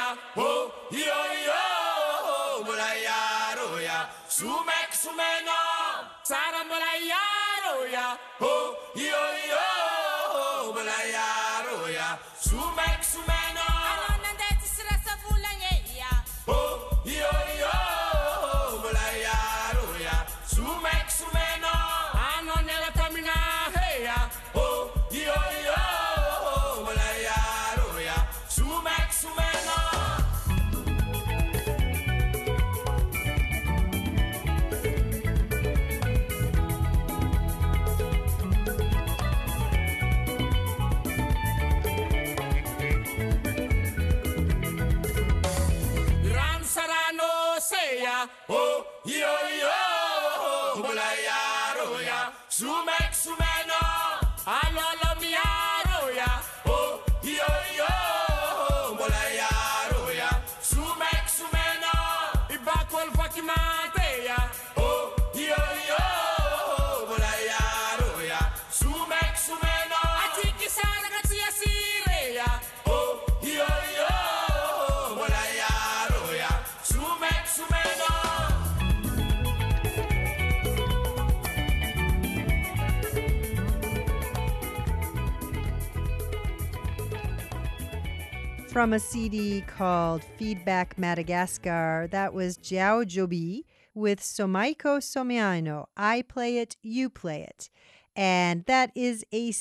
ho, yo, mulaya, roya, sumek, sumeno, sara mulaya, roya, ho, yo, mulaya, roya, sumek, sumeno. Ano nandito sila sa bulan ya, ho, yo, mulaya, roya, sumek, sumeno. Ano nila tamina, hey ya, ho, yo, mulaya, roya, sumek, sumeno. Ran sarano seya, oh yo, mulaya roya, sumek sumeno, alolo mia roya, oh yo, mulaya roya, sumek sumeno, ibakol fakimateya, oh yo, mulaya roya, sumek sumeno, atiki sana katsiya sireya, oh yo, mulaya roya, sumek sumeno. From a CD called Feedback Madagascar, that was Jiao Jobi with Somaiko Somiano. I Play It, You Play It. And that is a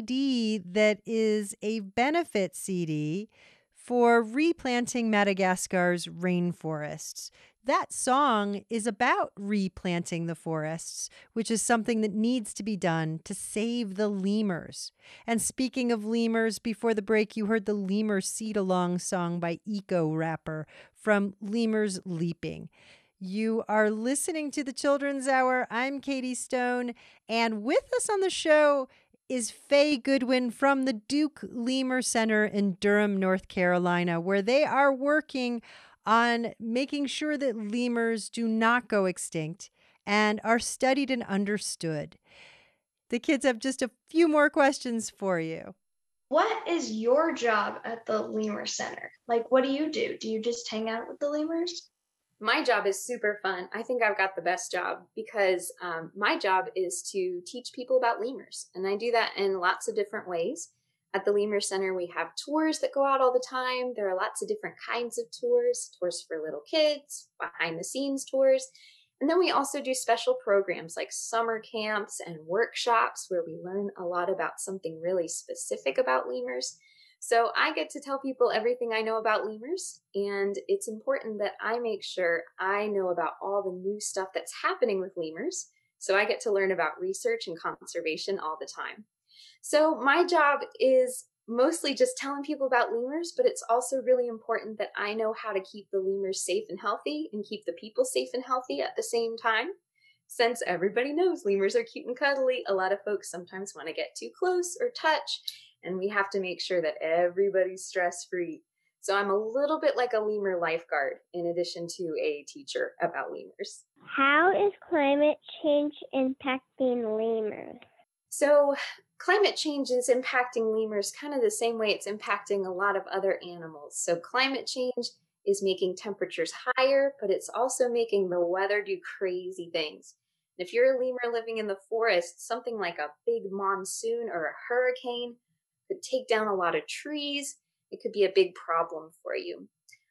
CD that is a benefit CD for replanting Madagascar's rainforests. That song is about replanting the forests, which is something that needs to be done to save the lemurs. And speaking of lemurs, before the break, you heard the Lemur Seed Along song by Eco Rapper from Lemurs Leaping. You are listening to the Children's Hour. I'm Katie Stone, and with us on the show is Faye Goodwin from the Duke Lemur Center in Durham, North Carolina, where they are working on making sure that lemurs do not go extinct and are studied and understood. The kids have just a few more questions for you. What is your job at the Lemur Center? Like, what do you do? Do you just hang out with the lemurs? My job is super fun. I think I've got the best job because my job is to teach people about lemurs. And I do that in lots of different ways. At the Lemur Center, we have tours that go out all the time. There are lots of different kinds of tours for little kids, behind the scenes tours. And then we also do special programs like summer camps and workshops where we learn a lot about something really specific about lemurs. So I get to tell people everything I know about lemurs, and it's important that I make sure I know about all the new stuff that's happening with lemurs. So I get to learn about research and conservation all the time. So my job is mostly just telling people about lemurs, but it's also really important that I know how to keep the lemurs safe and healthy and keep the people safe and healthy at the same time. Since everybody knows lemurs are cute and cuddly, a lot of folks sometimes want to get too close or touch, and we have to make sure that everybody's stress-free. So I'm a little bit like a lemur lifeguard in addition to a teacher about lemurs. How is climate change impacting lemurs? So climate change is impacting lemurs kind of the same way it's impacting a lot of other animals. So climate change is making temperatures higher, but it's also making the weather do crazy things. And if you're a lemur living in the forest, something like a big monsoon or a hurricane could take down a lot of trees. It could be a big problem for you.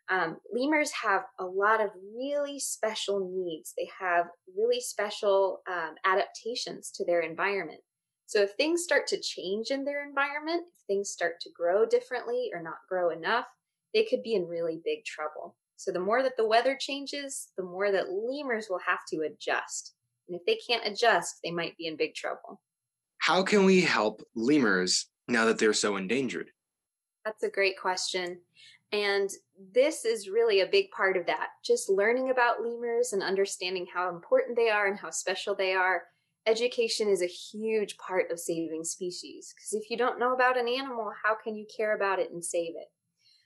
Lemurs have a lot of really special needs. They have really special adaptations to their environment. So if things start to change in their environment, if things start to grow differently or not grow enough, they could be in really big trouble. So the more that the weather changes, the more that lemurs will have to adjust. And if they can't adjust, they might be in big trouble. How can we help lemurs now that they're so endangered? That's a great question. And this is really a big part of that. Just learning about lemurs and understanding how important they are and how special they are. Education is a huge part of saving species, because if you don't know about an animal, how can you care about it and save it?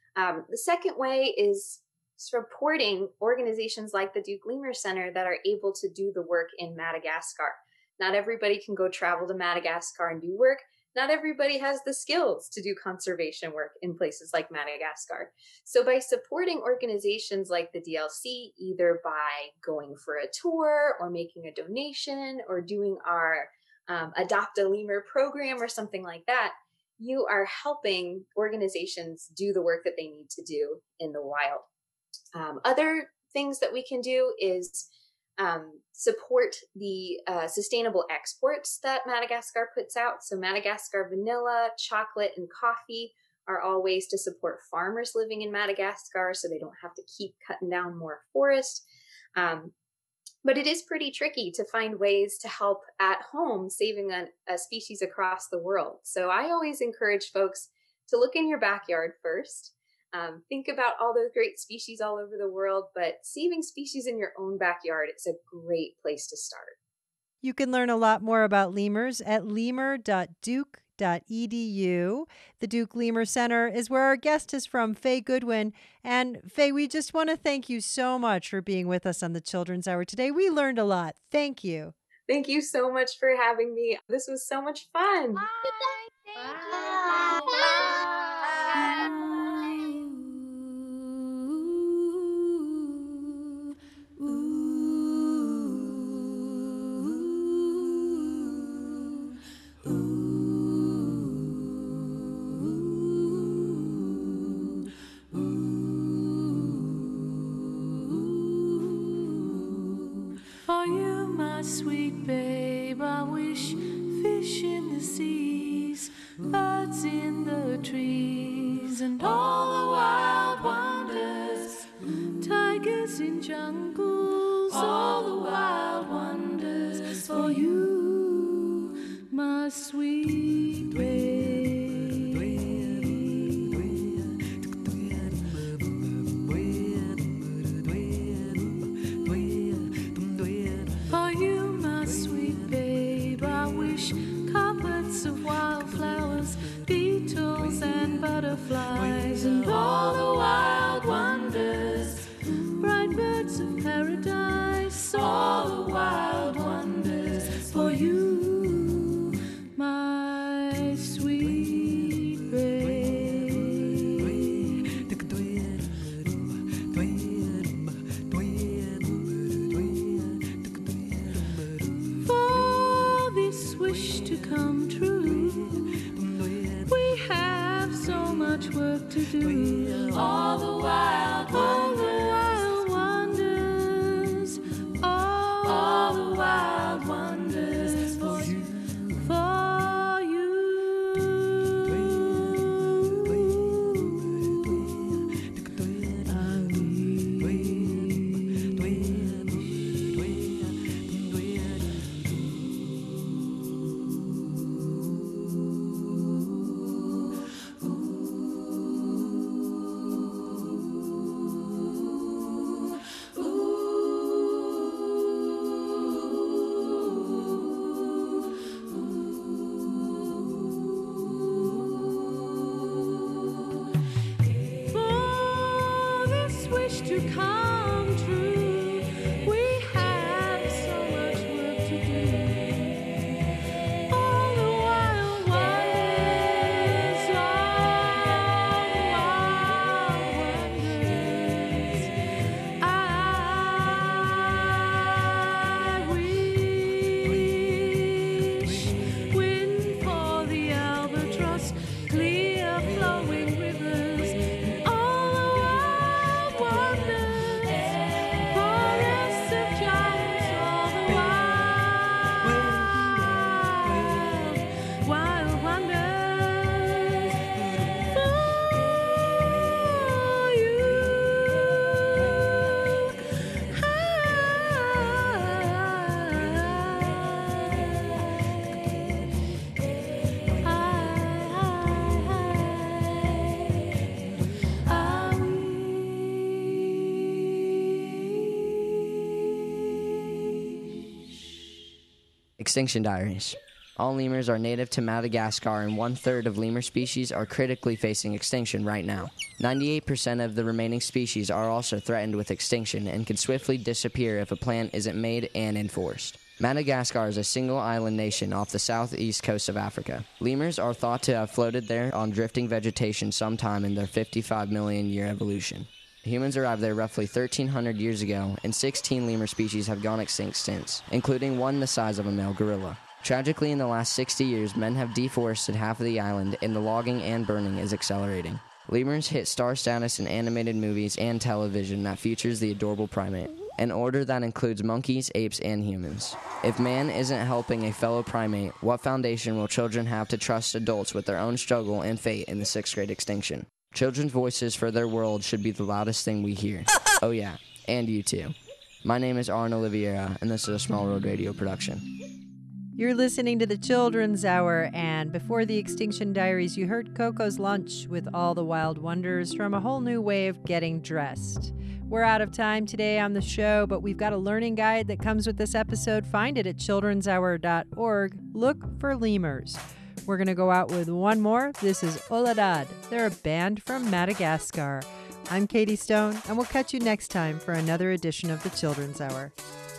The second way is supporting organizations like the Duke Lemur Center that are able to do the work in Madagascar. Not everybody can go travel to Madagascar and do work. not everybody has the skills to do conservation work in places like Madagascar. So by supporting organizations like the DLC, either by going for a tour or making a donation or doing our Adopt a Lemur program or something like that, you are helping organizations do the work that they need to do in the wild. Other things that we can do is support the sustainable exports that Madagascar puts out. So Madagascar vanilla, chocolate, and coffee are all ways to support farmers living in Madagascar so they don't have to keep cutting down more forest. But it is pretty tricky to find ways to help at home saving a species across the world. So I always encourage folks to look in your backyard first. Think about all those great species all over the world, but saving species in your own backyard is a great place to start. You can learn a lot more about lemurs at lemur.duke.edu. The Duke Lemur Center is where our guest is from, Faye Goodwin. And Faye, we just want to thank you so much for being with us on the Children's Hour today. We learned a lot. Thank you. Thank you so much for having me. This was so much fun. Bye. For you, my sweet babe, I wish fish in the seas, birds in the trees, and all the wild wonders, tigers in jungles, all the wild wonders. For you, my sweet babe. For you, my sweet babe, I wish carpets of wildflowers, beetles and butterflies, and all the wild wonders, bright birds of paradise, all the wild wonders. For you, my sweet babe. For this wish to come true, we have so much work to do. All the wild wonders, all the wild wonders. For you, for you. For this wish to come true, we have so much work to do. All the wild wonders, all the wild wonders. I wish, wind for the albatross, clear flowing rivers, and all the wild wonders, forests of giants, all the wild wonders. For you, Extinction Diaries. All lemurs are native to Madagascar, and 1/3 of lemur species are critically facing extinction right now. 98% of the remaining species are also threatened with extinction and could swiftly disappear if a plan isn't made and enforced. Madagascar is a single island nation off the southeast coast of Africa. Lemurs are thought to have floated there on drifting vegetation sometime in their 55 million year evolution. Humans arrived there roughly 1,300 years ago, and 16 lemur species have gone extinct since, including one the size of a male gorilla. Tragically, in the last 60 years, men have deforested half of the island, and the logging and burning is accelerating. Lemurs hit star status in animated movies and television that features the adorable primate, an order that includes monkeys, apes, and humans. If man isn't helping a fellow primate, what foundation will children have to trust adults with their own struggle and fate in the 6th grade extinction? Children's voices for their world should be the loudest thing we hear. Oh yeah, and you too. My name is Arn Oliveira, and this is a Small World Radio production. You're listening to the Children's Hour, and before the Extinction Diaries, you heard Coco's Lunch with all the wild wonders from A Whole New Way of Getting Dressed. We're out of time today on the show, but we've got a learning guide that comes with this episode. Find it at childrenshour.org. Look for lemurs. We're going to go out with one more. This is Oladad. They're a band from Madagascar. I'm Katie Stone, and we'll catch you next time for another edition of the Children's Hour.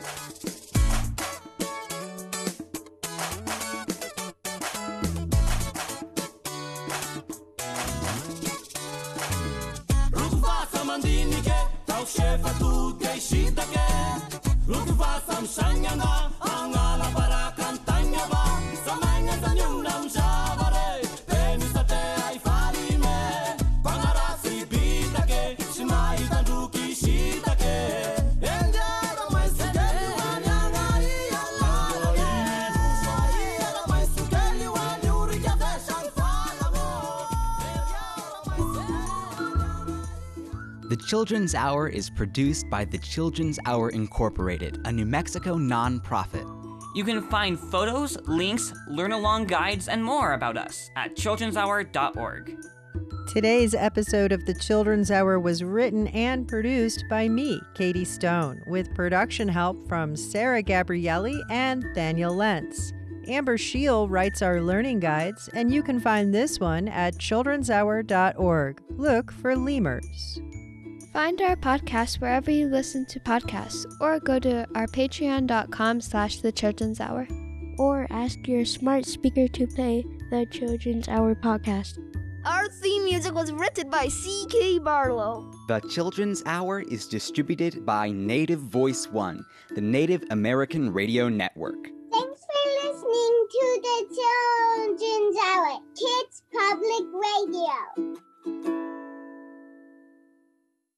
The Children's Hour is produced by the Children's Hour Incorporated, a New Mexico nonprofit. You can find photos, links, learn-along guides, and more about us at childrenshour.org. Today's episode of the Children's Hour was written and produced by me, Katie Stone, with production help from Sarah Gabrielli and Daniel Lentz. Amber Scheel writes our learning guides, and you can find this one at childrenshour.org. Look for lemurs. Find our podcast wherever you listen to podcasts, or go to our patreon.com/The Children's Hour. Or ask your smart speaker to play the Children's Hour podcast. Our theme music was written by C.K. Barlow. The Children's Hour is distributed by Native Voice One, the Native American Radio Network. Thanks for listening to the Children's Hour, Kids Public Radio.